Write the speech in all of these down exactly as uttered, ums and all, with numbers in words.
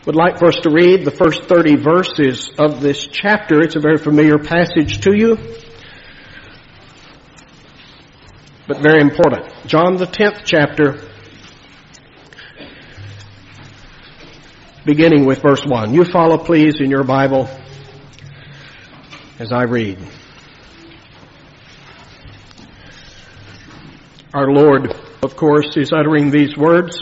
Would like for us to read the first thirty verses of this chapter. It's a very familiar passage to you, but very important. John the tenth chapter, beginning with verse one. You follow, please, in your Bible as I read. Our Lord, of course, is uttering these words.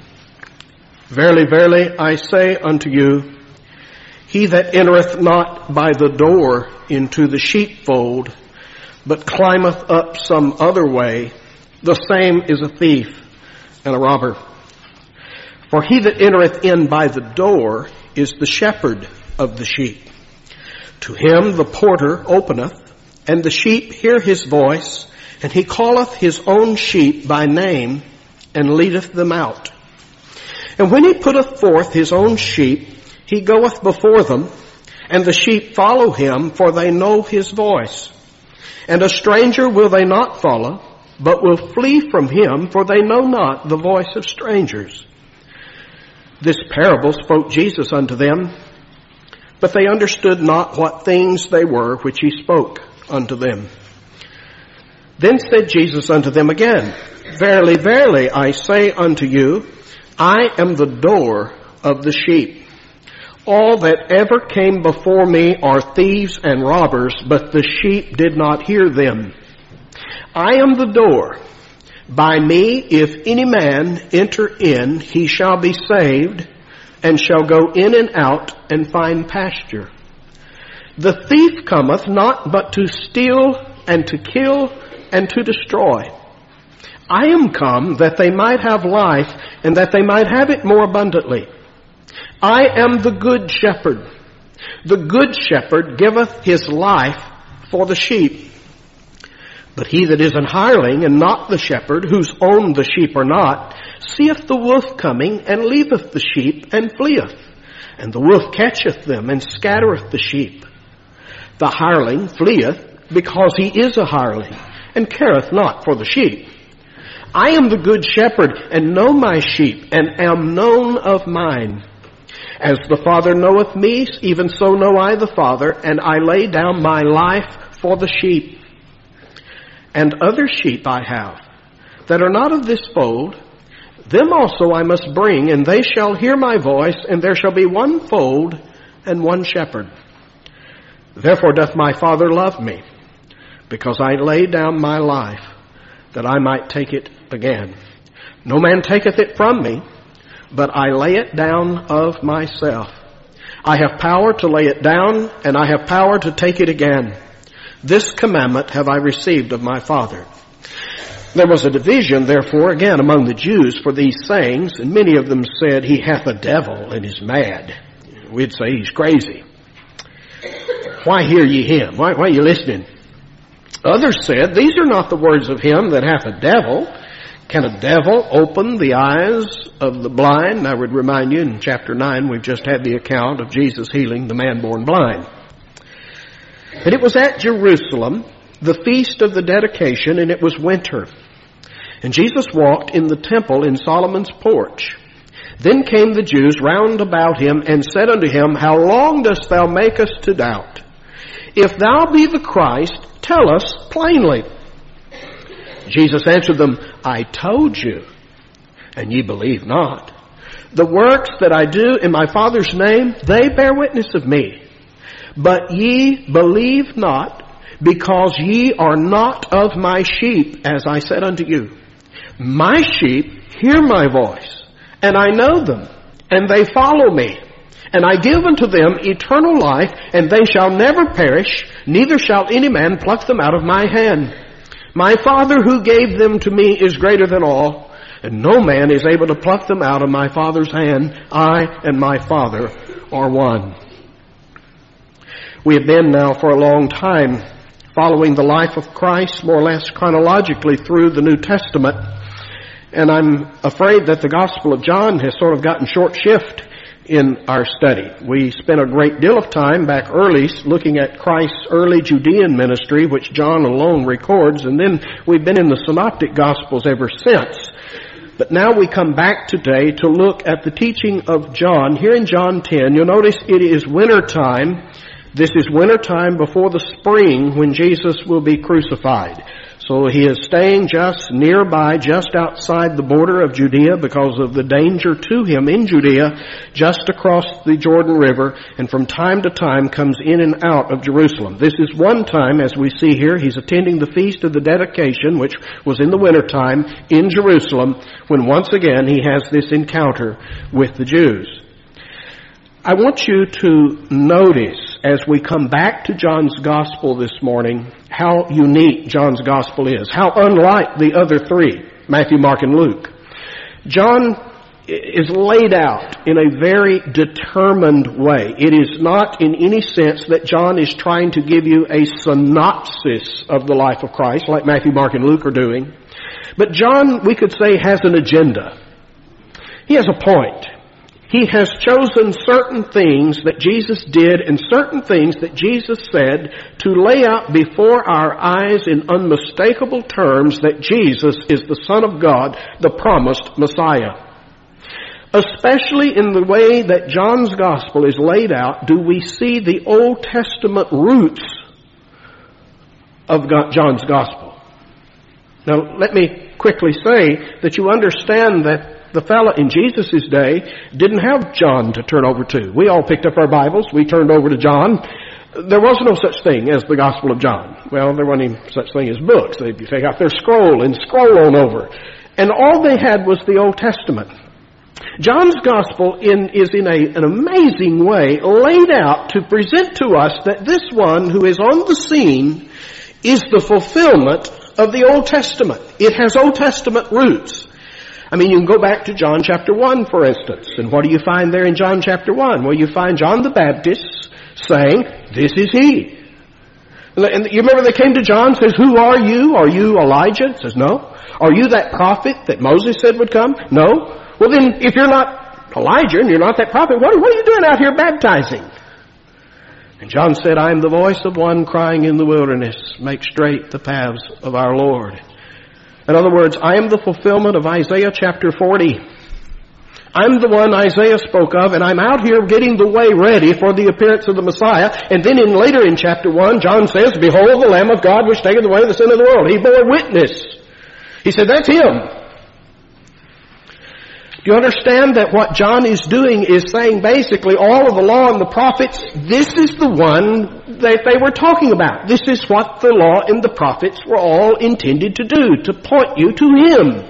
Verily, verily, I say unto you, he that entereth not by the door into the sheepfold, but climbeth up some other way, the same is a thief and a robber. For he that entereth in by the door is the shepherd of the sheep. To him the porter openeth, and the sheep hear his voice, and he calleth his own sheep by name, and leadeth them out. And when he putteth forth his own sheep, he goeth before them, and the sheep follow him, for they know his voice. And a stranger will they not follow, but will flee from him, for they know not the voice of strangers. This parable spoke Jesus unto them, but they understood not what things they were which he spoke unto them. Then said Jesus unto them again, Verily, verily, I say unto you, I am the door of the sheep. All that ever came before me are thieves and robbers, but the sheep did not hear them. I am the door. By me, if any man enter in, he shall be saved, and shall go in and out and find pasture. The thief cometh not but to steal and to kill and to destroy. I am come that they might have life, and that they might have it more abundantly. I am the good shepherd. The good shepherd giveth his life for the sheep. But he that is an hireling, and not the shepherd, whose own the sheep are not, seeth the wolf coming, and leaveth the sheep, and fleeth. And the wolf catcheth them, and scattereth the sheep. The hireling fleeth, because he is a hireling, and careth not for the sheep. I am the good shepherd, and know my sheep, and am known of mine. As the Father knoweth me, even so know I the Father, and I lay down my life for the sheep. And other sheep I have, that are not of this fold, them also I must bring, and they shall hear my voice, and there shall be one fold and one shepherd. Therefore doth my Father love me, because I lay down my life, that I might take it again. No man taketh it from me, but I lay it down of myself. I have power to lay it down, and I have power to take it again. This commandment have I received of my Father. There was a division, therefore, again among the Jews for these sayings, and many of them said, He hath a devil and is mad. We'd say he's crazy. Why hear ye him? Why, why are you listening? Others said, These are not the words of him that hath a devil. Can a devil open the eyes of the blind? I would remind you, in chapter nine, we've just had the account of Jesus healing the man born blind. And it was at Jerusalem, the feast of the dedication, and it was winter. And Jesus walked in the temple in Solomon's porch. Then came the Jews round about him, and said unto him, How long dost thou make us to doubt? If thou be the Christ, tell us plainly. Jesus answered them, I told you, and ye believe not. The works that I do in my Father's name, they bear witness of me. But ye believe not, because ye are not of my sheep, as I said unto you. My sheep hear my voice, and I know them, and they follow me. And I give unto them eternal life, and they shall never perish, neither shall any man pluck them out of my hand. My Father who gave them to me is greater than all, and no man is able to pluck them out of my Father's hand. I and my Father are one. We have been now for a long time following the life of Christ, more or less chronologically through the New Testament. And I'm afraid that the Gospel of John has sort of gotten short shift in our study. We spent a great deal of time back early looking at Christ's early Judean ministry, which John alone records, and then we've been in the Synoptic Gospels ever since. But now we come back today to look at the teaching of John. Here in John ten, you'll notice it is winter time. This is winter time before the spring when Jesus will be crucified. So he is staying just nearby, just outside the border of Judea because of the danger to him in Judea, just across the Jordan River, and from time to time comes in and out of Jerusalem. This is one time, as we see here, he's attending the Feast of the Dedication, which was in the winter time in Jerusalem, when once again he has this encounter with the Jews. I want you to notice, as we come back to John's Gospel this morning, how unique John's Gospel is, how unlike the other three, Matthew, Mark, and Luke. John is laid out in a very determined way. It is not in any sense that John is trying to give you a synopsis of the life of Christ, like Matthew, Mark, and Luke are doing. But John, we could say, has an agenda. He has a point. He has chosen certain things that Jesus did and certain things that Jesus said to lay out before our eyes in unmistakable terms that Jesus is the Son of God, the promised Messiah. Especially in the way that John's Gospel is laid out, do we see the Old Testament roots of John's Gospel. Now, let me quickly say that you understand that the fellow in Jesus' day didn't have John to turn over to. We all picked up our Bibles. We turned over to John. There was no such thing as the Gospel of John. Well, there wasn't even such thing as books. They'd take out their scroll and scroll on over. And all they had was the Old Testament. John's Gospel in, is in a, an amazing way laid out to present to us that this one who is on the scene is the fulfillment of the Old Testament. It has Old Testament roots. I mean, you can go back to John chapter one, for instance. And what do you find there in John chapter one? Well, you find John the Baptist saying, this is he. And you remember they came to John and says, who are you? Are you Elijah? He says, no. Are you that prophet that Moses said would come? No. Well, then, if you're not Elijah and you're not that prophet, what, what are you doing out here baptizing? And John said, I am the voice of one crying in the wilderness, make straight the paths of our Lord. In other words, I am the fulfillment of Isaiah chapter forty. I'm the one Isaiah spoke of, and I'm out here getting the way ready for the appearance of the Messiah. And then in later in chapter one, John says, behold the Lamb of God which taketh away the sin of the world. He bore witness. He said, that's him. Do you understand that what John is doing is saying basically all of the law and the prophets, this is the one that they were talking about. This is what the law and the prophets were all intended to do, to point you to him.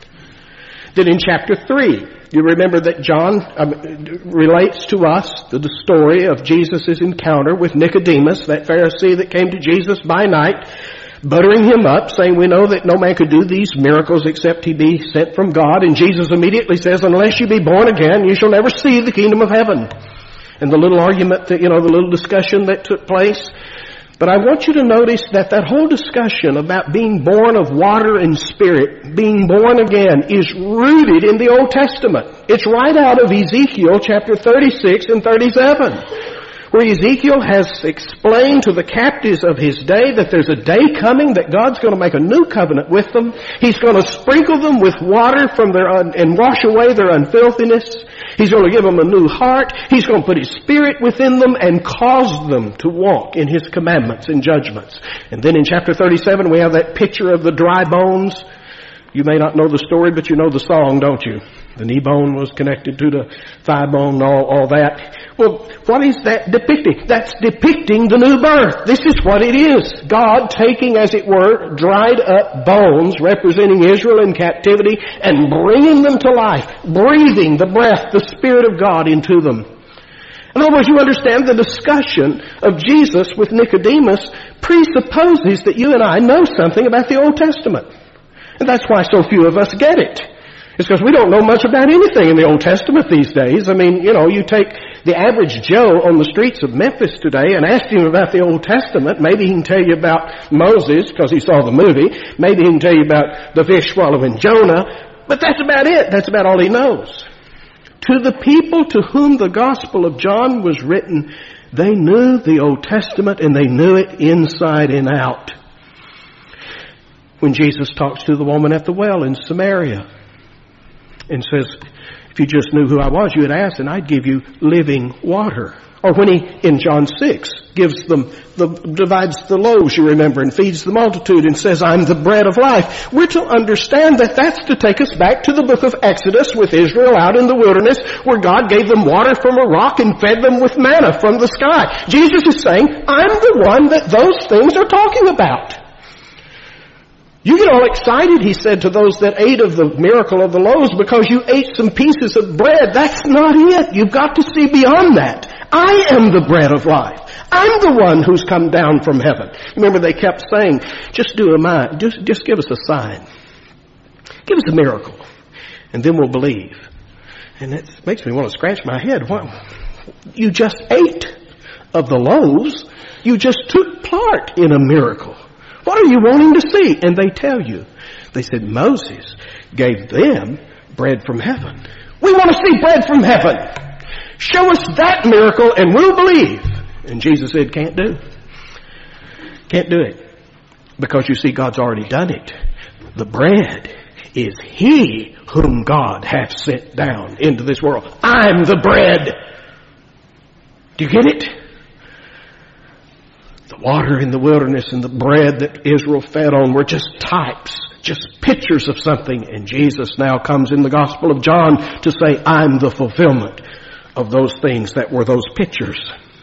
Then in chapter three, you remember that John um, relates to us the story of Jesus' encounter with Nicodemus, that Pharisee that came to Jesus by night, buttering him up, saying, we know that no man could do these miracles except he be sent from God. And Jesus immediately says, unless you be born again, you shall never see the kingdom of heaven. And the little argument that, you know, the little discussion that took place. But I want you to notice that that whole discussion about being born of water and spirit, being born again, is rooted in the Old Testament. It's right out of Ezekiel chapter thirty-six and thirty-seven. Where Ezekiel has explained to the captives of his day that there's a day coming that God's going to make a new covenant with them. He's going to sprinkle them with water from their un- and wash away their unfilthiness. He's going to give them a new heart. He's going to put his spirit within them and cause them to walk in his commandments and judgments. And then in chapter thirty-seven we have that picture of the dry bones. You may not know the story, but you know the song, don't you? The knee bone was connected to the thigh bone and all, all that. Well, what is that depicting? That's depicting the new birth. This is what it is. God taking, as it were, dried up bones representing Israel in captivity and bringing them to life, breathing the breath, the Spirit of God into them. In other words, you understand the discussion of Jesus with Nicodemus presupposes that you and I know something about the Old Testament. And that's why so few of us get it. It's because we don't know much about anything in the Old Testament these days. I mean, you know, you take the average Joe on the streets of Memphis today and ask him about the Old Testament. Maybe he can tell you about Moses because he saw the movie. Maybe he can tell you about the fish swallowing Jonah. But that's about it. That's about all he knows. To the people to whom the Gospel of John was written, they knew the Old Testament and they knew it inside and out. When Jesus talks to the woman at the well in Samaria, and says, if you just knew who I was, you would ask, and I'd give you living water. Or when he, in John six, gives them, the, divides the loaves, you remember, and feeds the multitude and says, I'm the bread of life. We're to understand that that's to take us back to the book of Exodus with Israel out in the wilderness where God gave them water from a rock and fed them with manna from the sky. Jesus is saying, I'm the one that those things are talking about. You get all excited, he said to those that ate of the miracle of the loaves, because you ate some pieces of bread. That's not it. You've got to see beyond that. I am the bread of life. I'm the one who's come down from heaven. Remember, they kept saying, just do a mind, just, just give us a sign. Give us a miracle, and then we'll believe. And it makes me want to scratch my head. What? You just ate of the loaves. You just took part in a miracle. What are you wanting to see? And they tell you. They said, Moses gave them bread from heaven. We want to see bread from heaven. Show us that miracle and we'll believe. And Jesus said, can't do. Can't do it. Because you see, God's already done it. The bread is He whom God hath sent down into this world. I'm the bread. Do you get it? The water in the wilderness and the bread that Israel fed on were just types, just pictures of something. And Jesus now comes in the Gospel of John to say, I'm the fulfillment of those things that were those pictures.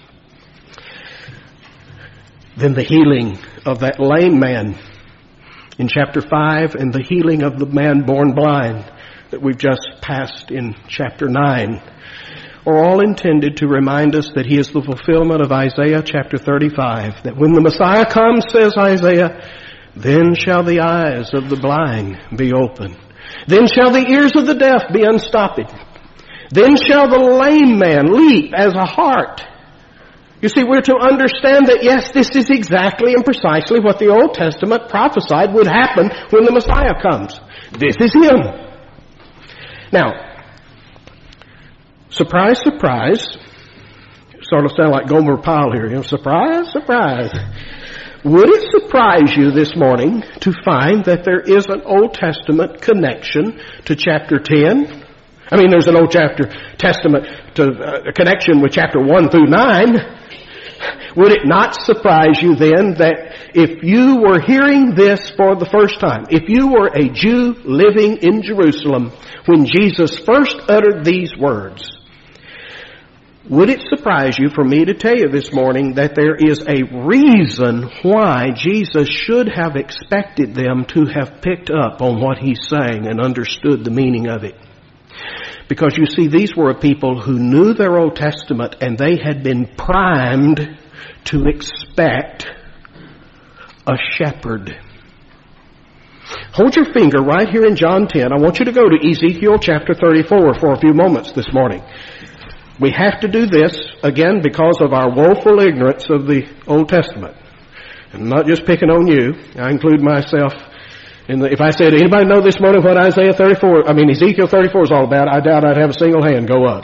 Then the healing of that lame man in chapter five and the healing of the man born blind that we've just passed in chapter nine are all intended to remind us that He is the fulfillment of Isaiah chapter thirty-five. That when the Messiah comes, says Isaiah, then shall the eyes of the blind be opened. Then shall the ears of the deaf be unstopped. Then shall the lame man leap as a hart. You see, we're to understand that, yes, this is exactly and precisely what the Old Testament prophesied would happen when the Messiah comes. This is Him. Now, surprise, surprise, sort of sound like Gomer Pyle here, you know, surprise, surprise. Would it surprise you this morning to find that there is an Old Testament connection to chapter ten? I mean, there's an Old chapter Testament to uh, a connection with chapter one through nine. Would it not surprise you then that if you were hearing this for the first time, if you were a Jew living in Jerusalem when Jesus first uttered these words, would it surprise you for me to tell you this morning that there is a reason why Jesus should have expected them to have picked up on what He's saying and understood the meaning of it? Because you see, these were a people who knew their Old Testament and they had been primed to expect a shepherd. Hold your finger right here in John ten. I want you to go to Ezekiel chapter thirty-four for a few moments this morning. We have to do this, again, because of our woeful ignorance of the Old Testament. I'm not just picking on you. I include myself. In the, if I said, anybody know this morning what Isaiah thirty-four, I mean Ezekiel thirty-four is all about, I doubt I'd have a single hand go up.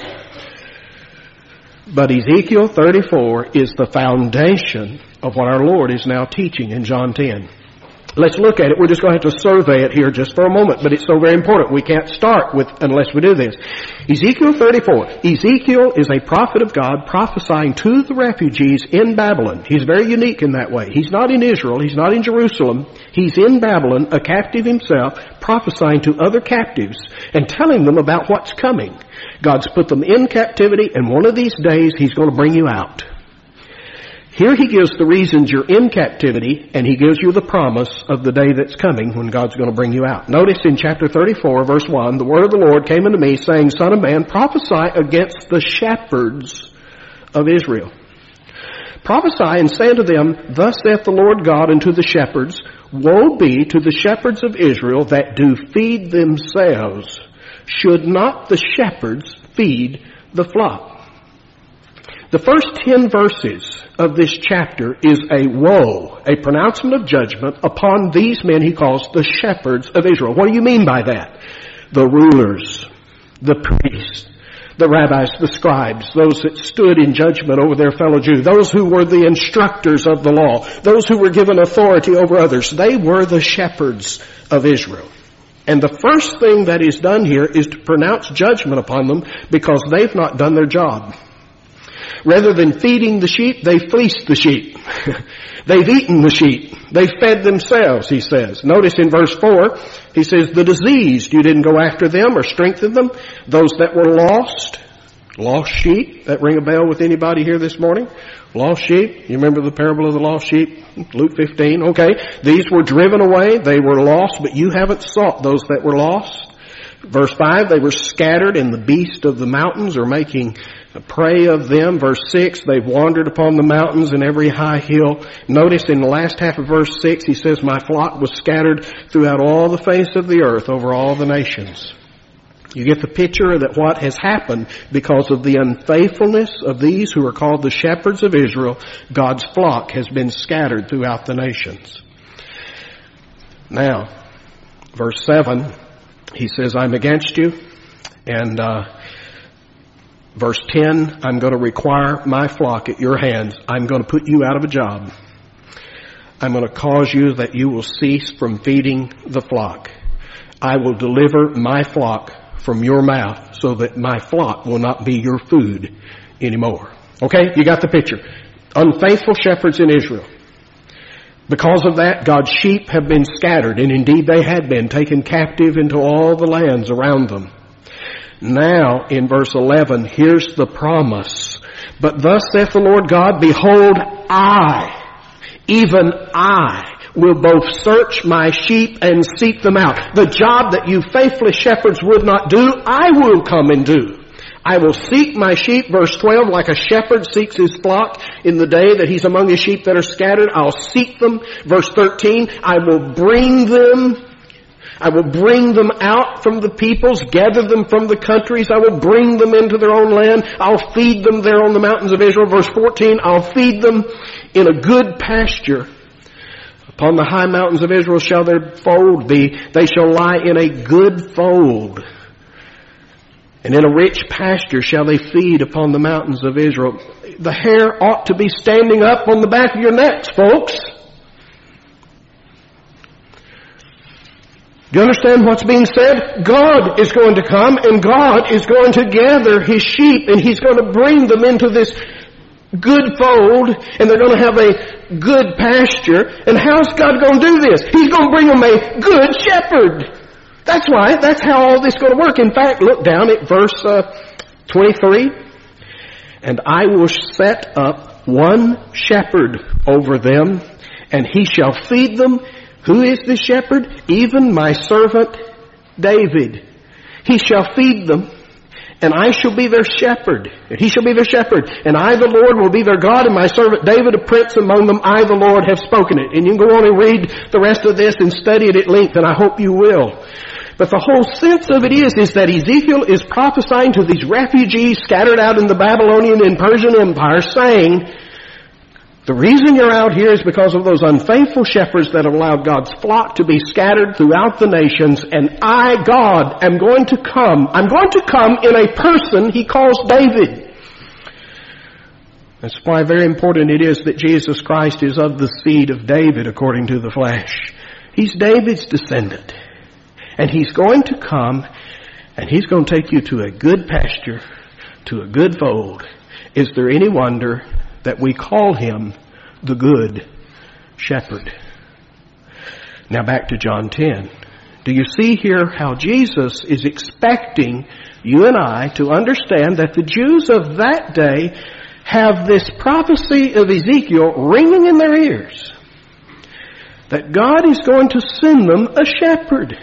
But Ezekiel thirty-four is the foundation of what our Lord is now teaching in John ten. Let's look at it. We're just going to have to survey it here just for a moment, but it's so very important. We can't start with unless we do this. Ezekiel thirty-four. Ezekiel is a prophet of God prophesying to the refugees in Babylon. He's very unique in that way. He's not in Israel. He's not in Jerusalem. He's in Babylon, a captive himself, prophesying to other captives and telling them about what's coming. God's put them in captivity, and one of these days He's going to bring you out. Here He gives the reasons you're in captivity, and He gives you the promise of the day that's coming when God's going to bring you out. Notice in chapter thirty-four, verse one, the word of the Lord came unto me, saying, Son of man, prophesy against the shepherds of Israel. Prophesy and say unto them, Thus saith the Lord God unto the shepherds, Woe be to the shepherds of Israel that do feed themselves. Should not the shepherds feed the flock? The first ten verses of this chapter is a woe, a pronouncement of judgment upon these men He calls the shepherds of Israel. What do you mean by that? The rulers, the priests, the rabbis, the scribes, those that stood in judgment over their fellow Jews, those who were the instructors of the law, those who were given authority over others. They were the shepherds of Israel. And the first thing that is done here is to pronounce judgment upon them because they've not done their job. Rather than feeding the sheep, they fleeced the sheep. They've eaten the sheep. They've fed themselves, he says. Notice in verse four, he says, the diseased, you didn't go after them or strengthen them. Those that were lost, lost sheep. That ring a bell with anybody here this morning? Lost sheep. You remember the parable of the lost sheep? Luke fifteen. Okay. These were driven away. They were lost, but you haven't sought those that were lost. Verse five, they were scattered and the beasts of the mountains are making a prey of them. Verse six, they've wandered upon the mountains and every high hill. Notice in the last half of verse six, he says, my flock was scattered throughout all the face of the earth over all the nations. You get the picture that what has happened because of the unfaithfulness of these who are called the shepherds of Israel, God's flock has been scattered throughout the nations. Now, verse seven, he says, I'm against you. And uh verse ten, I'm going to require my flock at your hands. I'm going to put you out of a job. I'm going to cause you that you will cease from feeding the flock. I will deliver my flock from your mouth so that my flock will not be your food anymore. Okay? You got the picture. Unfaithful shepherds in Israel. Because of that, God's sheep have been scattered, and indeed they had been taken captive into all the lands around them. Now, in verse eleven, here's the promise. But thus saith the Lord God, behold, I, even I, will both search my sheep and seek them out. The job that you faithless shepherds would not do, I will come and do. I will seek my sheep, verse twelve, like a shepherd seeks his flock in the day that he's among his sheep that are scattered. I'll seek them. Verse thirteen, I will bring them. I will bring them out from the peoples, gather them from the countries. I will bring them into their own land. I'll feed them there on the mountains of Israel. Verse fourteen, I'll feed them in a good pasture. Upon the high mountains of Israel shall their fold be. They shall lie in a good fold. And in a rich pasture shall they feed upon the mountains of Israel. The hair ought to be standing up on the back of your necks, folks. Do you understand what's being said? God is going to come and God is going to gather His sheep and He's going to bring them into this good fold and they're going to have a good pasture. And how's God going to do this? He's going to bring them a good shepherd. That's why, that's how all this is going to work. In fact, look down at verse uh, twenty-three. And I will set up one shepherd over them, and he shall feed them. Who is the shepherd? Even my servant David. He shall feed them, and I shall be their shepherd. And he shall be their shepherd. And I, the Lord, will be their God, and my servant David, a prince among them. I, the Lord, have spoken it. And you can go on and read the rest of this and study it at length, and I hope you will. But the whole sense of it is, is that Ezekiel is prophesying to these refugees scattered out in the Babylonian and Persian Empire, saying, the reason you're out here is because of those unfaithful shepherds that have allowed God's flock to be scattered throughout the nations, and I, God, am going to come. I'm going to come in a person He calls David. That's why very important it is that Jesus Christ is of the seed of David according to the flesh. He's David's descendant. And He's going to come, and He's going to take you to a good pasture, to a good fold. Is there any wonder that we call Him the Good Shepherd? Now back to John ten. Do you see here how Jesus is expecting you and I to understand that the Jews of that day have this prophecy of Ezekiel ringing in their ears? That God is going to send them a shepherd.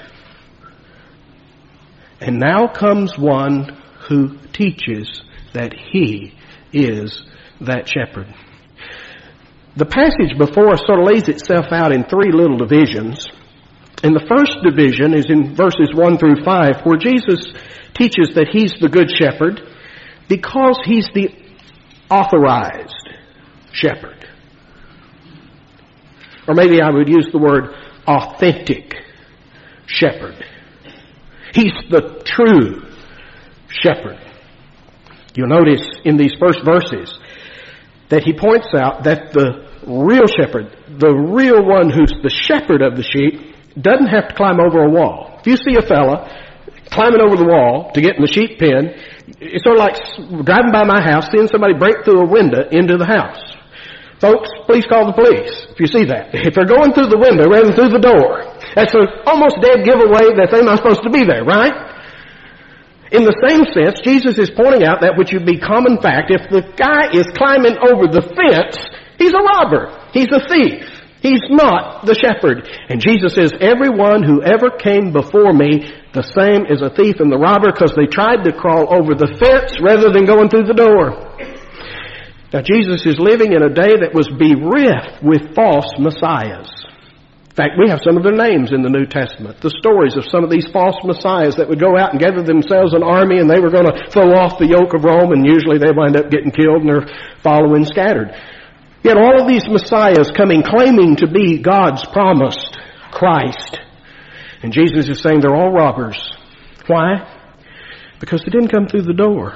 And now comes one who teaches that He is that shepherd. The passage before us sort of lays itself out in three little divisions. And the first division is in verses one through five, where Jesus teaches that He's the good shepherd because He's the authorized shepherd. Or maybe I would use the word authentic shepherd. He's the true shepherd. You'll notice in these first verses that He points out that the real shepherd, the real one who's the shepherd of the sheep, doesn't have to climb over a wall. If you see a fella climbing over the wall to get in the sheep pen, it's sort of like driving by my house, seeing somebody break through a window into the house. Folks, please call the police if you see that. If they're going through the window rather than through the door, that's an almost dead giveaway that they're not supposed to be there, right? In the same sense, Jesus is pointing out that which would be common fact. If the guy is climbing over the fence, he's a robber. He's a thief. He's not the shepherd. And Jesus says, everyone who ever came before me, the same is a thief and the robber, because they tried to crawl over the fence rather than going through the door. Now, Jesus is living in a day that was bereft with false messiahs. In fact, we have some of their names in the New Testament. The stories of some of these false messiahs that would go out and gather themselves an army, and they were going to throw off the yoke of Rome, and usually they wind up getting killed and their following scattered. Yet all of these messiahs coming claiming to be God's promised Christ. And Jesus is saying they're all robbers. Why? Because they didn't come through the door.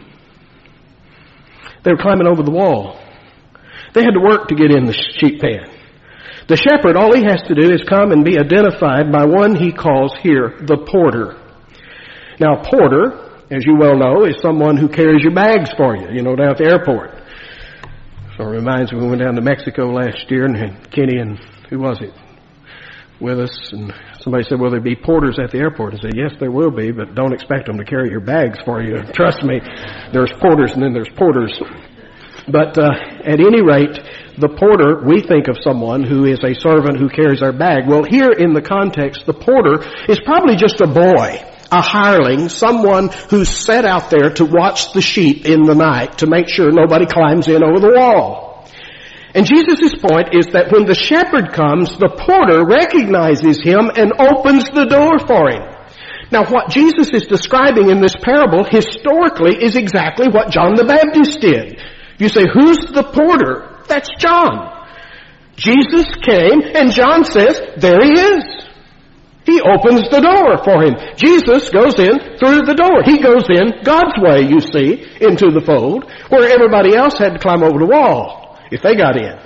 They were climbing over the wall. They had to work to get in the sheep pen. The shepherd, all he has to do is come and be identified by one he calls here the porter. Now, a porter, as you well know, is someone who carries your bags for you, you know, down at the airport. So it reminds me, we went down to Mexico last year, and had Kenny and, who was it, with us, and somebody said, will there be porters at the airport? I said, yes, there will be, but don't expect them to carry your bags for you. Trust me, there's porters and then there's porters. But uh, at any rate, the porter, we think of someone who is a servant who carries our bag. Well, here in the context, the porter is probably just a boy, a hireling, someone who's set out there to watch the sheep in the night to make sure nobody climbs in over the wall. And Jesus' point is that when the shepherd comes, the porter recognizes him and opens the door for him. Now, what Jesus is describing in this parable historically is exactly what John the Baptist did. You say, who's the porter? That's John. Jesus came and John says, there he is. He opens the door for him. Jesus goes in through the door. He goes in God's way, you see, into the fold, where everybody else had to climb over the wall if they got in.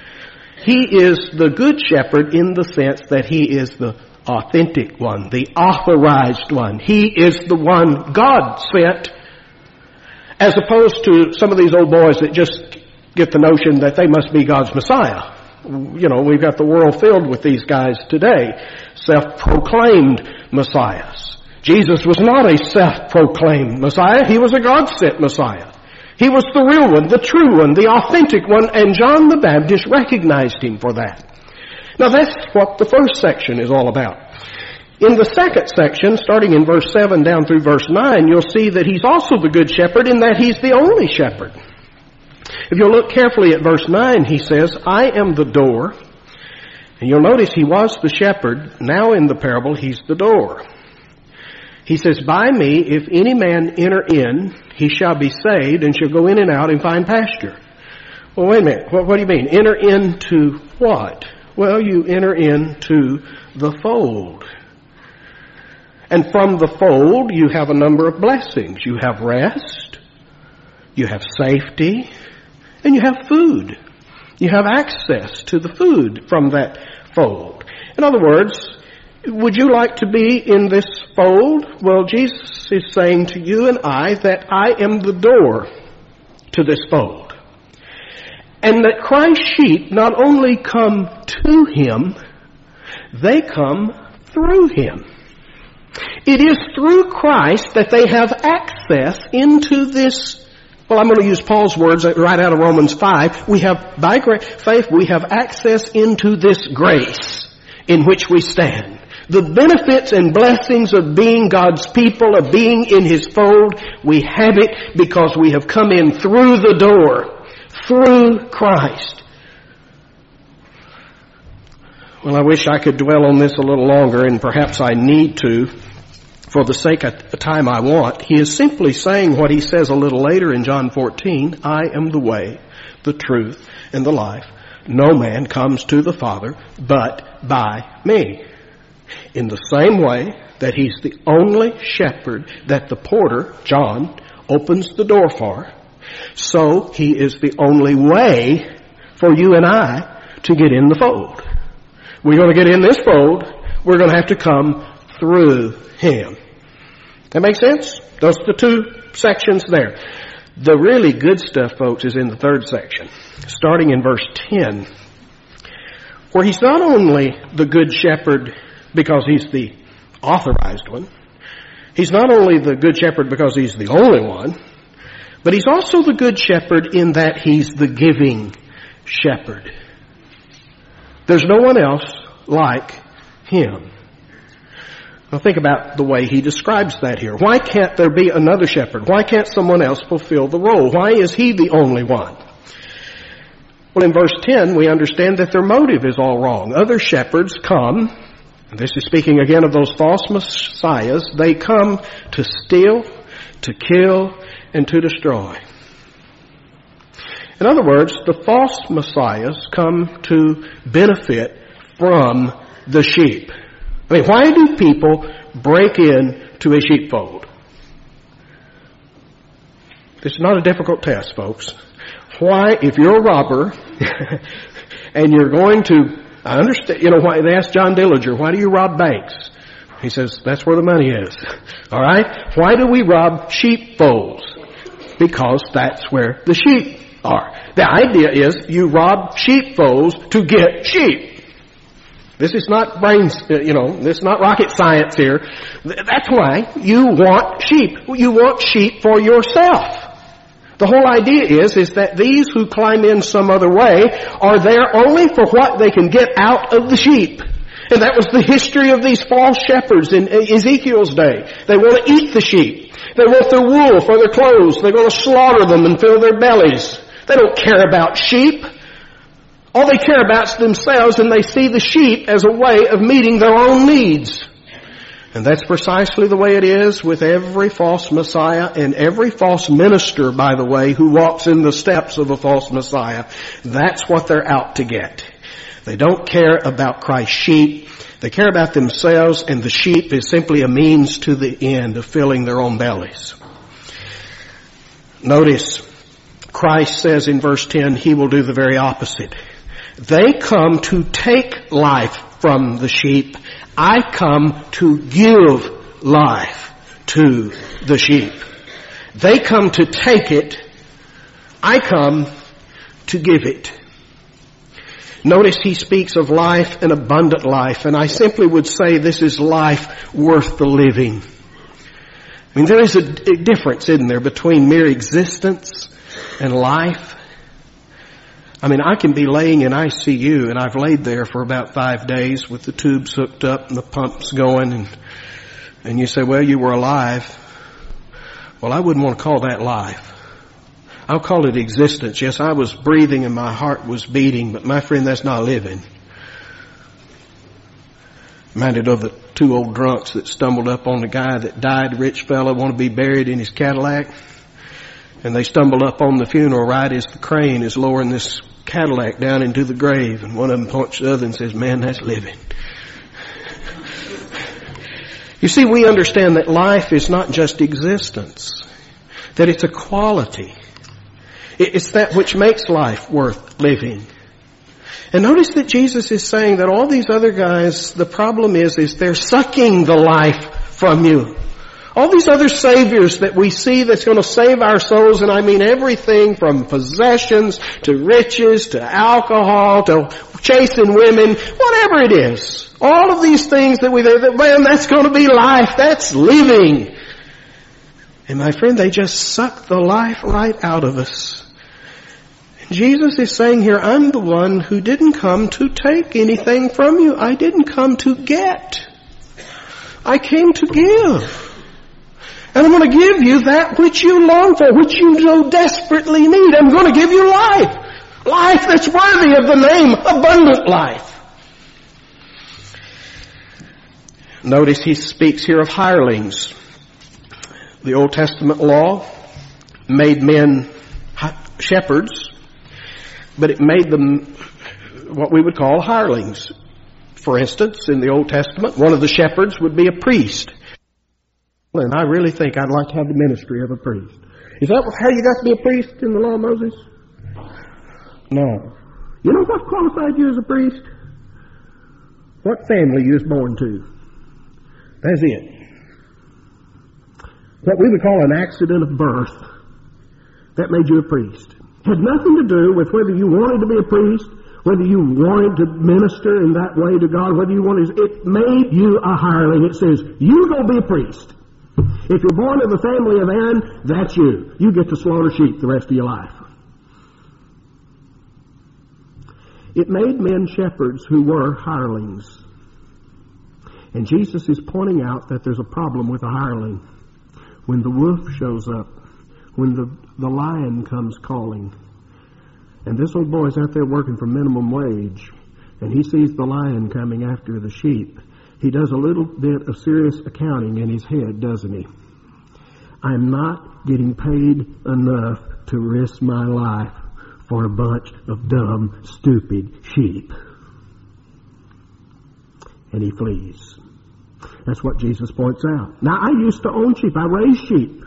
He is the good shepherd in the sense that he is the authentic one, the authorized one. He is the one God sent, as opposed to some of these old boys that just get the notion that they must be God's Messiah. You know, we've got the world filled with these guys today, self-proclaimed messiahs. Jesus was not a self-proclaimed Messiah. He was a God-sent Messiah. He was the real one, the true one, the authentic one, and John the Baptist recognized him for that. Now that's what the first section is all about. In the second section, starting in verse seven down through verse nine, you'll see that he's also the good shepherd in that he's the only shepherd. If you'll look carefully at verse nine, he says, I am the door. And you'll notice he was the shepherd. Now in the parable, he's the door. He says, by me, if any man enter in, he shall be saved and shall go in and out and find pasture. Well, wait a minute. What, what do you mean? Enter into what? Well, you enter into the fold. And from the fold, you have a number of blessings. You have rest. You have safety. And you have food. You have access to the food from that fold. In other words, would you like to be in this fold? Well, Jesus is saying to you and I that I am the door to this fold. And that Christ's sheep not only come to him, they come through him. It is through Christ that they have access into this. Well, I'm going to use Paul's words right out of Romans five. We have, by faith, we have access into this grace in which we stand. The benefits and blessings of being God's people, of being in his fold, we have it because we have come in through the door, through Christ. Well, I wish I could dwell on this a little longer, and perhaps I need to. For the sake of the time I want, he is simply saying what he says a little later in John fourteen, I am the way, the truth, and the life. No man comes to the Father but by me. In the same way that he's the only shepherd that the porter, John, opens the door for, so he is the only way for you and I to get in the fold. We're going to get in this fold, we're going to have to come through him. That makes sense? Those are the two sections there. The really good stuff, folks, is in the third section, starting in verse ten, where he's not only the good shepherd because he's the authorized one, he's not only the good shepherd because he's the only one, but he's also the good shepherd in that he's the giving shepherd. There's no one else like him. Now think about the way he describes that here. Why can't there be another shepherd? Why can't someone else fulfill the role? Why is he the only one? Well, in verse ten, we understand that their motive is all wrong. Other shepherds come, and this is speaking again of those false messiahs, they come to steal, to kill, and to destroy. In other words, the false messiahs come to benefit from the sheep. I mean, why do people break in to a sheepfold? This is not a difficult test, folks. Why, if you're a robber and you're going to, I understand, you know, why they asked John Dillinger, why do you rob banks? He says, that's where the money is. All right? Why do we rob sheepfolds? Because that's where the sheep are. The idea is you rob sheepfolds to get sheep. This is not brains, you know, this is not rocket science here. That's why you want sheep. You want sheep for yourself. The whole idea is, is that these who climb in some other way are there only for what they can get out of the sheep. And that was the history of these false shepherds in Ezekiel's day. They want to eat the sheep. They want their wool for their clothes. They're going to slaughter them and fill their bellies. They don't care about sheep. All they care about is themselves, and they see the sheep as a way of meeting their own needs. And that's precisely the way it is with every false Messiah and every false minister, by the way, who walks in the steps of a false Messiah. That's what they're out to get. They don't care about Christ's sheep. They care about themselves, and the sheep is simply a means to the end of filling their own bellies. Notice, Christ says in verse ten, he will do the very opposite. They come to take life from the sheep. I come to give life to the sheep. They come to take it. I come to give it. Notice he speaks of life and abundant life, and I simply would say this is life worth the living. I mean, there is a, a difference, isn't there, between mere existence and life. I mean, I can be laying in I C U, and I've laid there for about five days with the tubes hooked up and the pumps going, and and you say, well, you were alive. Well, I wouldn't want to call that life. I'll call it existence. Yes, I was breathing and my heart was beating, but my friend, that's not living. Reminded of the two old drunks that stumbled up on the guy that died, rich fella, wanted to be buried in his Cadillac. And they stumbled up on the funeral right as the crane is lowering this Cadillac down into the grave. And one of them points to the other and says, man, that's living. You see, we understand that life is not just existence, that it's a quality. It's that which makes life worth living. And notice that Jesus is saying that all these other guys, the problem is, is they're sucking the life from you. All these other saviors that we see that's going to save our souls, and I mean everything from possessions to riches to alcohol to chasing women, whatever it is. All of these things that we, that, man, that's going to be life. That's living. And my friend, they just suck the life right out of us. Jesus is saying here, I'm the one who didn't come to take anything from you. I didn't come to get. I came to give. And I'm going to give you that which you long for, which you so desperately need. I'm going to give you life. Life that's worthy of the name, abundant life. Notice he speaks here of hirelings. The Old Testament law made men shepherds, but it made them what we would call hirelings. For instance, in the Old Testament, one of the shepherds would be a priest. And I really think I'd like to have the ministry of a priest. Is that how you got to be a priest in the law of Moses? No. You know what qualified you as a priest? What family you was born to. That's it. What we would call an accident of birth, that made you a priest. Had nothing to do with whether you wanted to be a priest, whether you wanted to minister in that way to God, whether you wanted, it made you a hireling. It says, you go be a priest. If you're born of the family of Aaron, that's you. You get to slaughter sheep the rest of your life. It made men shepherds who were hirelings. And Jesus is pointing out that there's a problem with a hireling. When the wolf shows up, when the, the lion comes calling, and this old boy's out there working for minimum wage, and he sees the lion coming after the sheep, he does a little bit of serious accounting in his head, doesn't he? I'm not getting paid enough to risk my life for a bunch of dumb, stupid sheep. And he flees. That's what Jesus points out. Now, I used to own sheep. I raised sheep.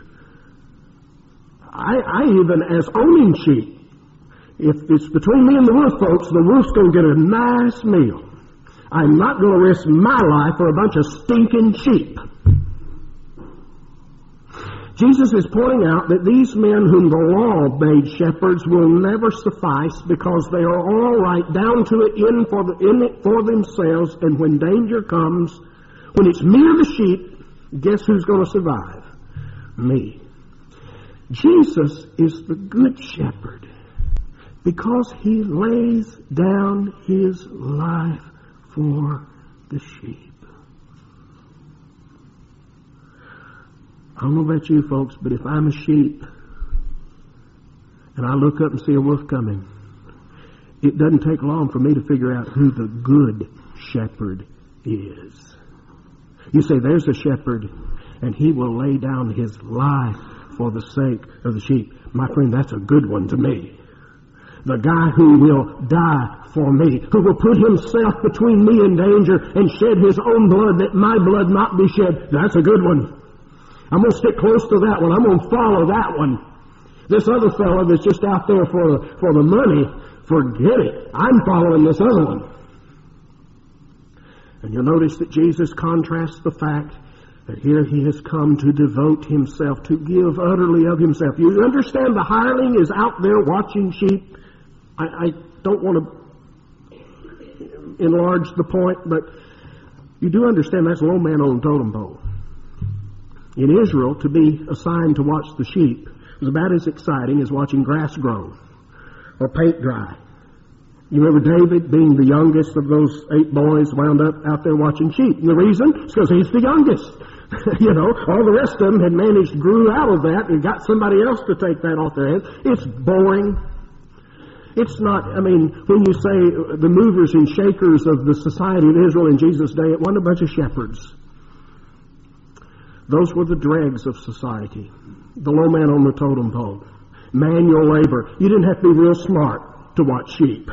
I, I even, as owning sheep, if it's between me and the wolf, folks, the wolf's going to get a nice meal. I'm not going to risk my life for a bunch of stinking sheep. Jesus is pointing out that these men whom the law made shepherds will never suffice because they are all right down to it in, for the, in it for themselves, and when danger comes, when it's me or the sheep, guess who's going to survive? Me. Jesus is the good shepherd because he lays down his life for the sheep. I don't know about you folks, but if I'm a sheep and I look up and see a wolf coming, it doesn't take long for me to figure out who the good shepherd is. You say, there's a shepherd, and he will lay down his life for the sake of the sheep. My friend, that's a good one to me. The guy who will die for me, who will put himself between me and danger and shed his own blood that my blood not be shed, that's a good one. I'm going to stick close to that one. I'm going to follow that one. This other fellow that's just out there for, for the money, forget it. I'm following this other one. And you'll notice that Jesus contrasts the fact that here he has come to devote himself, to give utterly of himself. You understand the hireling is out there watching sheep. I, I don't want to enlarge the point, but you do understand that's a low man on the totem pole. In Israel, to be assigned to watch the sheep was about as exciting as watching grass grow or paint dry. You remember David, being the youngest of those eight boys, wound up out there watching sheep. And the reason is because he's the youngest. You know, all the rest of them had managed, grew out of that, and got somebody else to take that off their hands. It's boring. It's not, I mean, when you say the movers and shakers of the society of Israel in Jesus' day, it wasn't a bunch of shepherds. Those were the dregs of society. The low man on the totem pole. Manual labor. You didn't have to be real smart to watch sheep.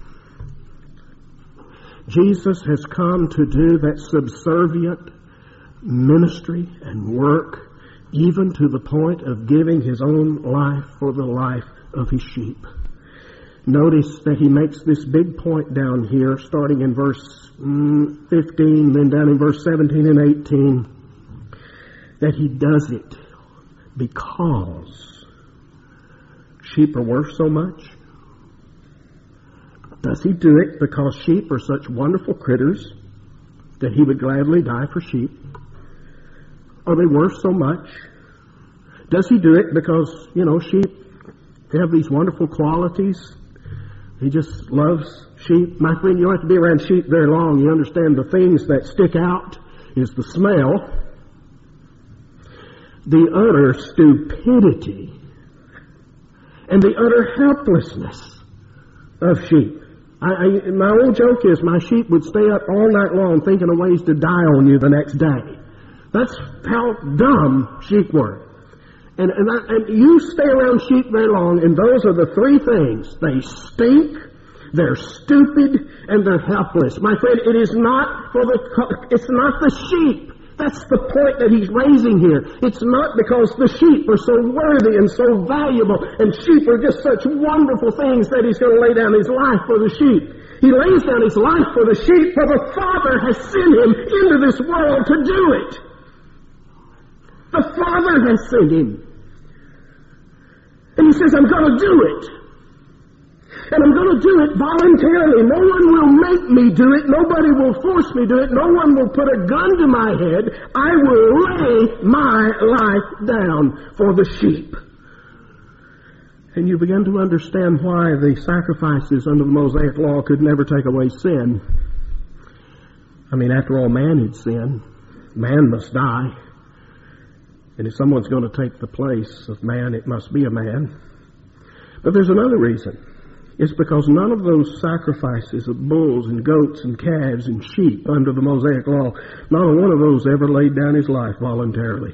Jesus has come to do that subservient ministry and work, even to the point of giving his own life for the life of his sheep. Notice that he makes this big point down here, starting in verse fifteen, then down in verse seventeen and eighteen, that he does it because sheep are worth so much. Does he do it because sheep are such wonderful critters that he would gladly die for sheep? Are they worth so much? Does he do it because, you know, sheep have these wonderful qualities? He just loves sheep. My friend, you don't have to be around sheep very long. You understand the things that stick out is the smell, the utter stupidity, and the utter helplessness of sheep. I, I, my old joke is my sheep would stay up all night long thinking of ways to die on you the next day. That's how dumb sheep were. And, and, I, and you stay around sheep very long, and those are the three things. They stink, they're stupid, and they're helpless. My friend, it is not for the, it's not the sheep. That's the point that he's raising here. It's not because the sheep are so worthy and so valuable, and sheep are just such wonderful things that he's going to lay down his life for the sheep. He lays down his life for the sheep, for the Father has sent him into this world to do it. The Father has sent him. And he says, I'm going to do it. And I'm going to do it voluntarily. No one will make me do it. Nobody will force me to do it. No one will put a gun to my head. I will lay my life down for the sheep. And you begin to understand why the sacrifices under the Mosaic law could never take away sin. I mean, after all, man had sinned. Man must die. And if someone's going to take the place of man, it must be a man. But there's another reason. It's because none of those sacrifices of bulls and goats and calves and sheep under the Mosaic law, not one of those ever laid down his life voluntarily.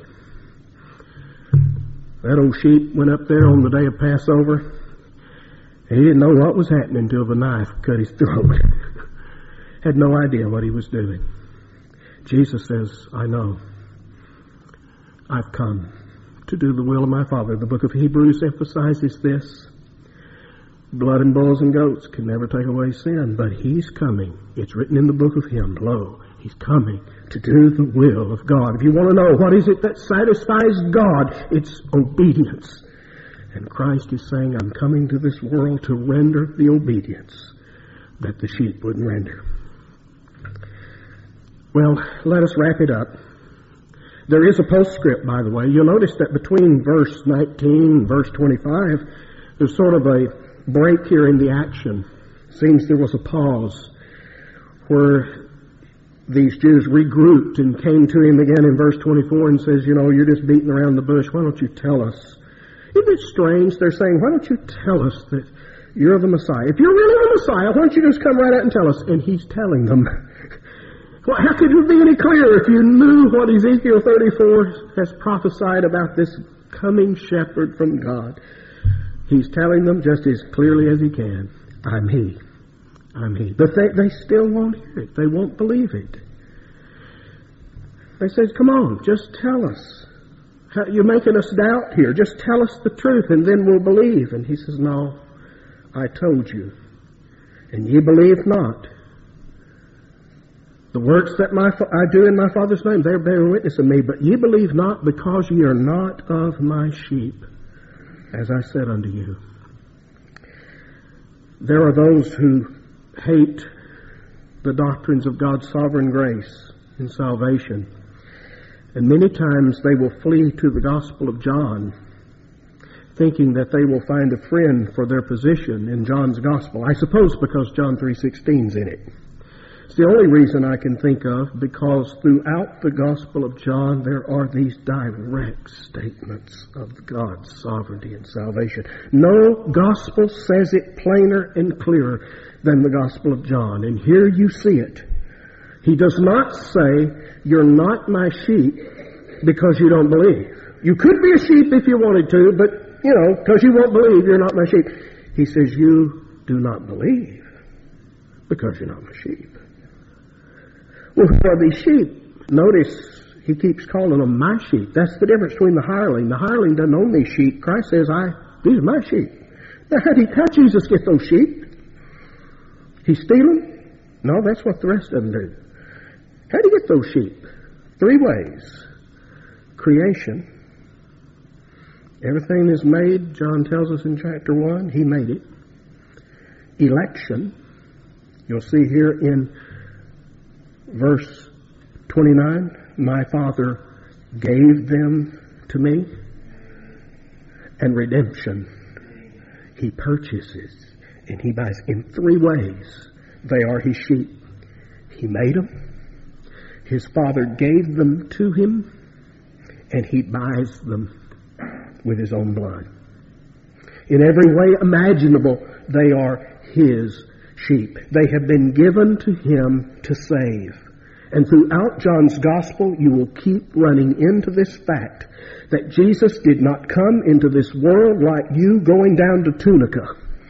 That old sheep went up there on the day of Passover, and he didn't know what was happening until the knife cut his throat. Had no idea what he was doing. Jesus says, I know. I've come to do the will of my Father. The book of Hebrews emphasizes this. Blood and bulls and goats can never take away sin, but he's coming. It's written in the book of him. Lo, he's coming to do the will of God. If you want to know what is it that satisfies God, it's obedience. And Christ is saying, I'm coming to this world to render the obedience that the sheep wouldn't render. Well, let us wrap it up. There is a postscript, by the way. You'll notice that between verse nineteen and verse twenty-five, there's sort of a break here in the action. Seems there was a pause where these Jews regrouped and came to him again in verse twenty-four and says, you know, you're just beating around the bush. Why don't you tell us? Isn't it strange? They're saying, why don't you tell us that you're the Messiah? If you're really the Messiah, why don't you just come right out and tell us? And he's telling them. Well, how could it be any clearer if you knew what Ezekiel thirty-four has prophesied about this coming shepherd from God? He's telling them just as clearly as he can, I'm he. I'm he. But they, they still won't hear it. They won't believe it. They says, come on, just tell us. How, you're making us doubt here. Just tell us the truth and then we'll believe. And he says, no, I told you. And ye believe not. The works that my I do in my Father's name, they're bearing witness of me. But ye believe not because ye are not of my sheep, as I said unto you. There are those who hate the doctrines of God's sovereign grace and salvation. And many times they will flee to the Gospel of John, thinking that they will find a friend for their position in John's Gospel. I suppose because John three sixteen is in it. It's the only reason I can think of, because throughout the Gospel of John there are these direct statements of God's sovereignty and salvation. No Gospel says it plainer and clearer than the Gospel of John. And here you see it. He does not say, you're not my sheep because you don't believe. You could be a sheep if you wanted to, but, you know, because you won't believe, you're not my sheep. He says, you do not believe because you're not my sheep. Well, who are these sheep? Notice he keeps calling them my sheep. That's the difference between the hireling. The hireling doesn't own these sheep. Christ says, I, these are my sheep. Now, how did how Jesus get those sheep? He steal them? No, that's what the rest of them do. How did he get those sheep? Three ways. Creation. Everything is made, John tells us in chapter one. He made it. Election. You'll see here in verse twenty-nine, my Father gave them to me. And redemption. He purchases and he buys. In three ways, they are his sheep. He made them. His Father gave them to him. And he buys them with his own blood. In every way imaginable, they are his sheep. They have been given to him to save. And throughout John's Gospel, you will keep running into this fact that Jesus did not come into this world like you going down to Tunica.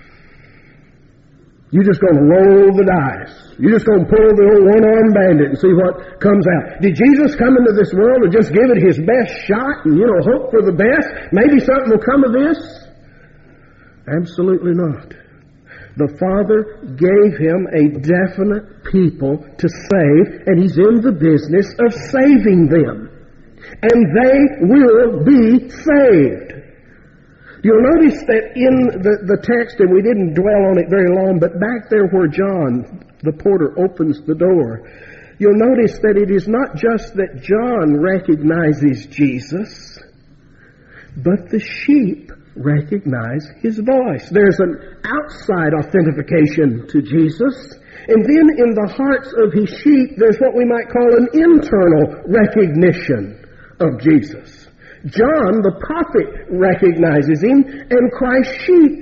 You're just going to roll the dice. You're just going to pull the old one-armed bandit and see what comes out. Did Jesus come into this world to just give it his best shot and, you know, hope for the best? Maybe something will come of this? Absolutely not. The Father gave him a definite people to save, and he's in the business of saving them. And they will be saved. You'll notice that in the, the text, and we didn't dwell on it very long, but back there where John, the porter, opens the door, you'll notice that it is not just that John recognizes Jesus, but the sheep recognize his voice. There's an outside authentication to Jesus, and then in the hearts of his sheep, there's what we might call an internal recognition of Jesus. John, the prophet, recognizes him, and Christ's sheep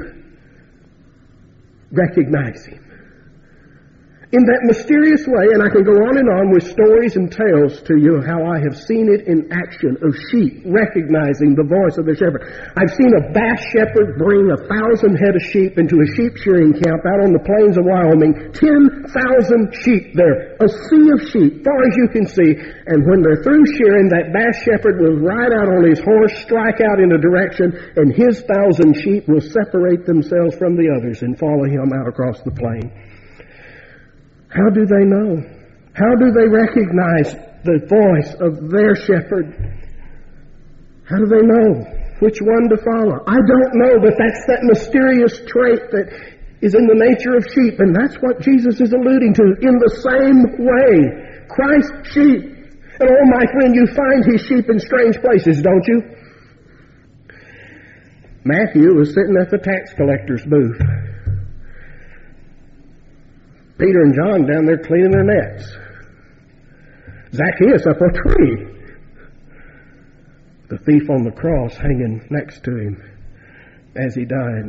recognize him. In that mysterious way, and I can go on and on with stories and tales to you of how I have seen it in action, of sheep recognizing the voice of the shepherd. I've seen a bass shepherd bring a thousand head of sheep into a sheep shearing camp out on the plains of Wyoming. Ten thousand sheep there. A sea of sheep, far as you can see. And when they're through shearing, that bass shepherd will ride out on his horse, strike out in a direction, and his thousand sheep will separate themselves from the others and follow him out across the plain. How do they know? How do they recognize the voice of their shepherd? How do they know which one to follow? I don't know, but that's that mysterious trait that is in the nature of sheep, and that's what Jesus is alluding to. In the same way, Christ's sheep. And oh, my friend, you find his sheep in strange places, don't you? Matthew was sitting at the tax collector's booth. Peter and John down there cleaning their nets. Zacchaeus up a tree. The thief on the cross hanging next to him as he died.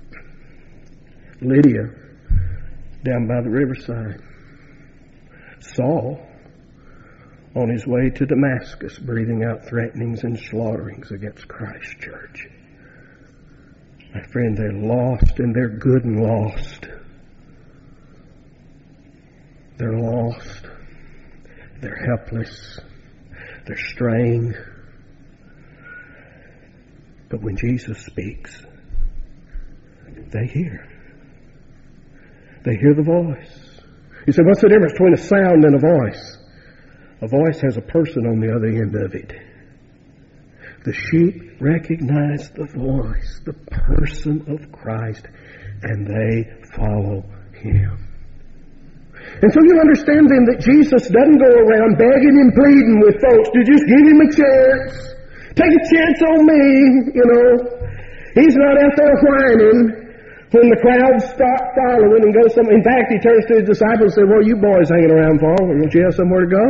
Lydia down by the riverside. Saul on his way to Damascus, breathing out threatenings and slaughterings against Christ's church. My friend, they're lost, and they're good and lost. They're lost. They're helpless. They're straying. But when Jesus speaks, they hear. They hear the voice. You say, what's the difference between a sound and a voice? A voice has a person on the other end of it. The sheep recognize the voice, the person of Christ, and they follow him. And so you understand then that Jesus doesn't go around begging and pleading with folks to just give him a chance. Take a chance on me, you know. He's not out there whining when the crowds start following and go somewhere. In fact, he turns to his disciples and says, what are you boys hanging around for? Don't you have somewhere to go?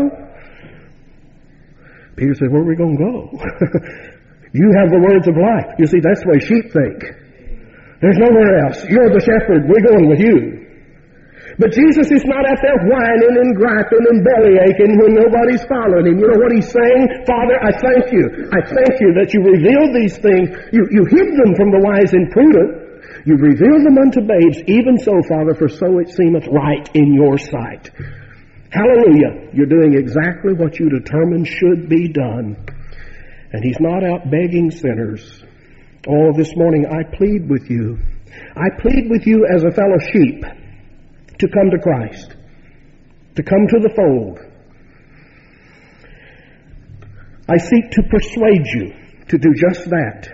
Peter said, where are we going to go? You have the words of life. You see, that's the way sheep think. There's nowhere else. You're the shepherd. We're going with you. But Jesus is not out there whining and griping and belly aching when nobody's following him. You know what he's saying? Father, I thank you. I thank you that you revealed these things. You, you hid them from the wise and prudent. You revealed them unto babes. Even so, Father, for so it seemeth right in your sight. Hallelujah. You're doing exactly what you determined should be done. And he's not out begging sinners. Oh, this morning I plead with you. I plead with you as a fellow sheep to come to Christ, to come to the fold. I seek to persuade you to do just that.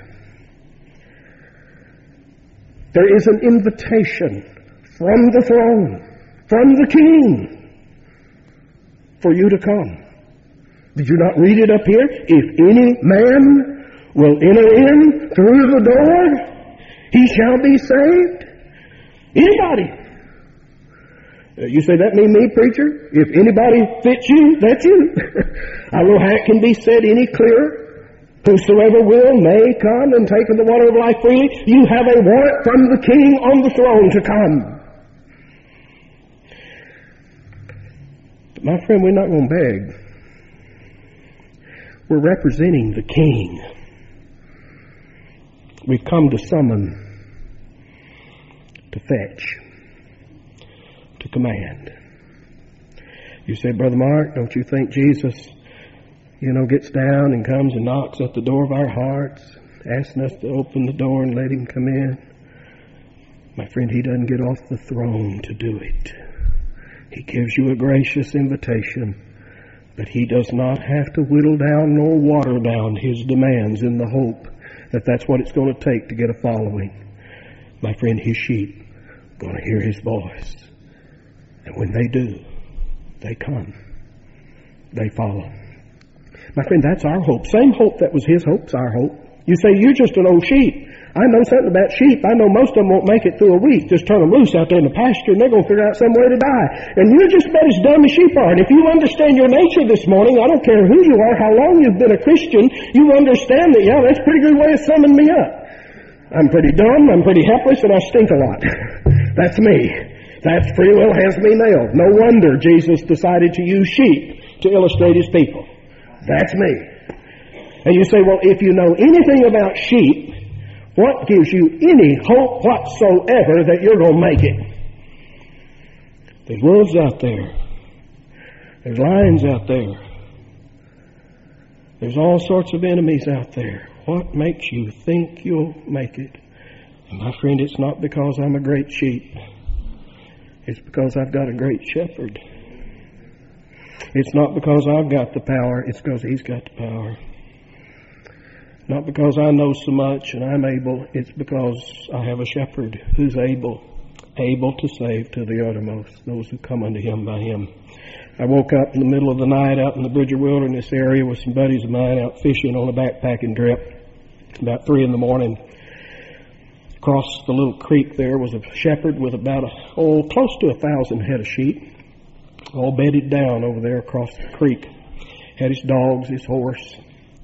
There is an invitation from the throne, from the King, for you to come. Did you not read it up here? If any man will enter in through the door, he shall be saved. Anybody. You say, that mean me, preacher? If anybody fits you, that's you. I don't know how it can be said any clearer. Whosoever will may come and take of the water of life freely. You have a warrant from the King on the throne to come. But my friend, we're not going to beg. We're representing the King. We've come to summon, to fetch, to command. You say, Brother Mark, don't you think Jesus, you know, gets down and comes and knocks at the door of our hearts, asking us to open the door and let him come in? My friend, He doesn't get off the throne to do it. He gives you a gracious invitation, but He does not have to whittle down nor water down His demands in the hope that that's what it's going to take to get a following. My friend, His sheep are going to hear His voice. And when they do, they come. They follow. My friend, that's our hope. Same hope that was His hope's our hope. You say, you're just an old sheep. I know something about sheep. I know most of them won't make it through a week. Just turn them loose out there in the pasture and they're going to figure out some way to die. And you're just about as dumb as sheep are. And if you understand your nature this morning, I don't care who you are, how long you've been a Christian, you understand that, yeah, that's a pretty good way of summing me up. I'm pretty dumb, I'm pretty helpless, and I stink a lot. That's me. That's free will has me nailed. No wonder Jesus decided to use sheep to illustrate His people. That's me. And you say, well, if you know anything about sheep, what gives you any hope whatsoever that you're going to make it? There's wolves out there. There's lions out there. There's all sorts of enemies out there. What makes you think you'll make it? And my friend, it's not because I'm a great sheep. It's because I've got a great shepherd. It's not because I've got the power. It's because He's got the power. Not because I know so much and I'm able. It's because I have a shepherd who's able, able to save to the uttermost those who come unto Him by Him. I woke up in the middle of the night out in the Bridger Wilderness area with some buddies of mine out fishing on a backpacking trip. About three in the morning. Across the little creek there was a shepherd with about, a, oh, close to a thousand head of sheep, all bedded down over there across the creek. Had his dogs, his horse.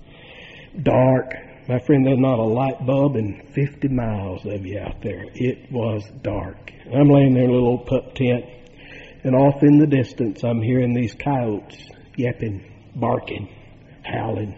Dark. My friend, there's not a light bulb in fifty miles of you out there. It was dark. I'm laying there in a little old pup tent, and off in the distance I'm hearing these coyotes yapping, barking, howling.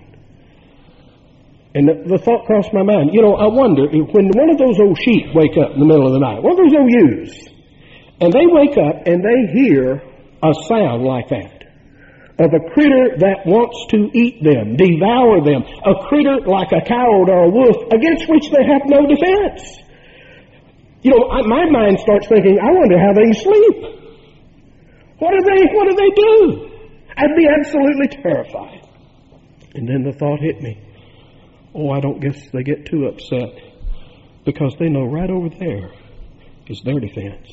And the, the thought crossed my mind, you know, I wonder if when one of those old sheep wake up in the middle of the night, one of those old ewes, and they wake up and they hear a sound like that, of a critter that wants to eat them, devour them, a critter like a coyote or a wolf against which they have no defense. You know, I, my mind starts thinking, I wonder how they sleep. What do they, what do they do? I'd be absolutely terrified. And then the thought hit me, oh, I don't guess they get too upset because they know right over there is their defense.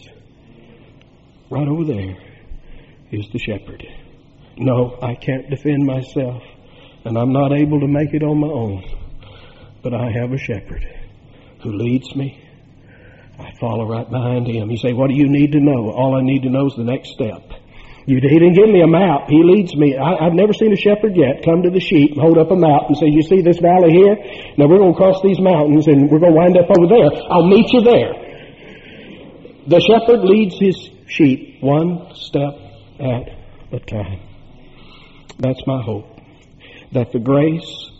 Right over there is the shepherd. No, I can't defend myself, and I'm not able to make it on my own. But I have a shepherd who leads me. I follow right behind Him. You say, what do you need to know? All I need to know is the next step. You, he didn't give me a map. He leads me. I, I've never seen a shepherd yet come to the sheep and hold up a map and say, you see this valley here? Now we're going to cross these mountains and we're going to wind up over there. I'll meet you there. The shepherd leads his sheep one step at a time. That's my hope. That the grace,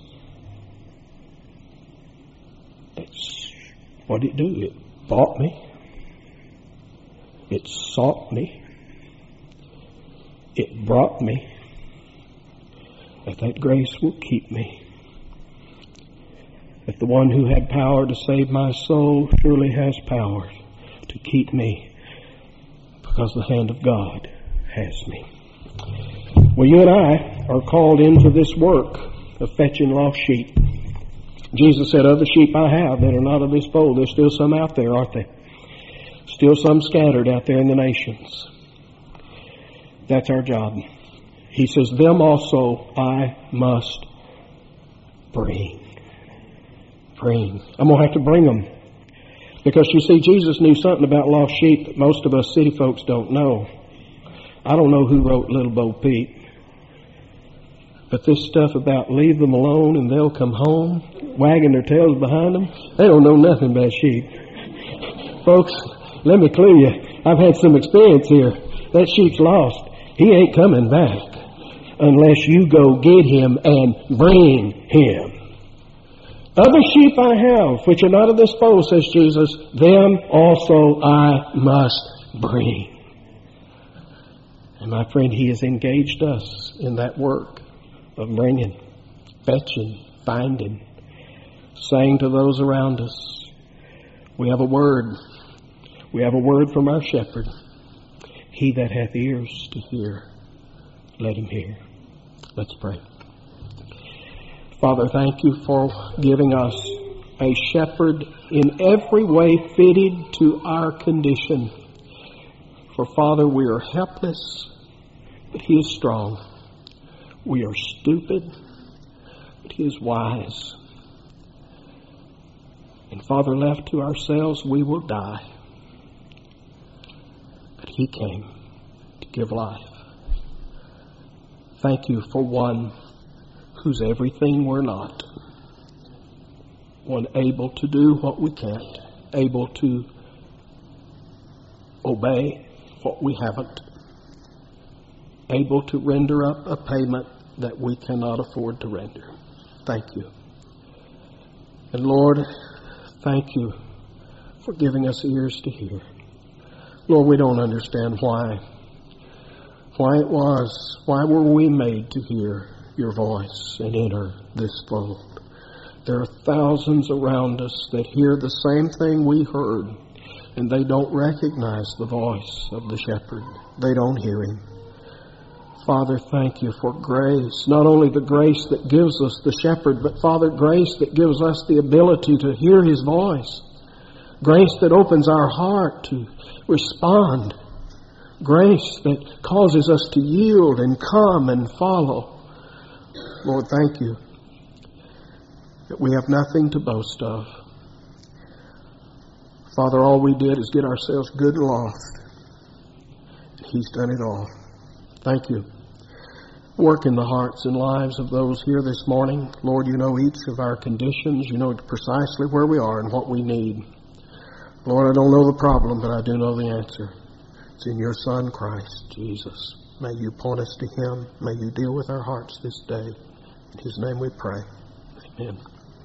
that's what it do. It bought me. It sought me. It brought me. That that grace will keep me. That the one who had power to save my soul surely has power to keep me, because the hand of God has me. Well, you and I are called into this work of fetching lost sheep. Jesus said, other sheep I have that are not of this fold. There's still some out there, aren't there? Still some scattered out there in the nations. That's our job. He says, them also I must bring. Bring. I'm going to have to bring them. Because you see, Jesus knew something about lost sheep that most of us city folks don't know. I don't know who wrote Little Bo Peep. But this stuff about leave them alone and they'll come home, wagging their tails behind them, they don't know nothing about sheep. Folks, let me clue you. I've had some experience here. That sheep's lost. He ain't coming back unless you go get him and bring him. Other sheep I have, which are not of this fold, says Jesus, them also I must bring. And my friend, He has engaged us in that work of bringing, fetching, finding, saying to those around us, we have a word. We have a word from our shepherd. He that hath ears to hear, let him hear. Let's pray. Father, thank you for giving us a shepherd in every way fitted to our condition. For Father, we are helpless, but He is strong. We are stupid, but He is wise. And Father, left to ourselves, we will die. But He came to give life. Thank you for one who's everything we're not. One able to do what we can't. Able to obey what we haven't. Able to render up a payment that we cannot afford to render. Thank you. And Lord, thank you for giving us ears to hear. Lord, we don't understand why. Why it was. Why were we made to hear your voice and enter this fold? There are thousands around us that hear the same thing we heard, and they don't recognize the voice of the shepherd. They don't hear him. Father, thank you for grace. Not only the grace that gives us the shepherd, but Father, grace that gives us the ability to hear his voice. Grace that opens our heart to respond. Grace that causes us to yield and come and follow. Lord, thank you that we have nothing to boast of. Father, all we did is get ourselves good and lost. And He's done it all. Thank you. Work in the hearts and lives of those here this morning. Lord, you know each of our conditions. You know precisely where we are and what we need. Lord, I don't know the problem, but I do know the answer. It's in your Son, Christ Jesus. May you point us to Him. May you deal with our hearts this day. In His name we pray. Amen.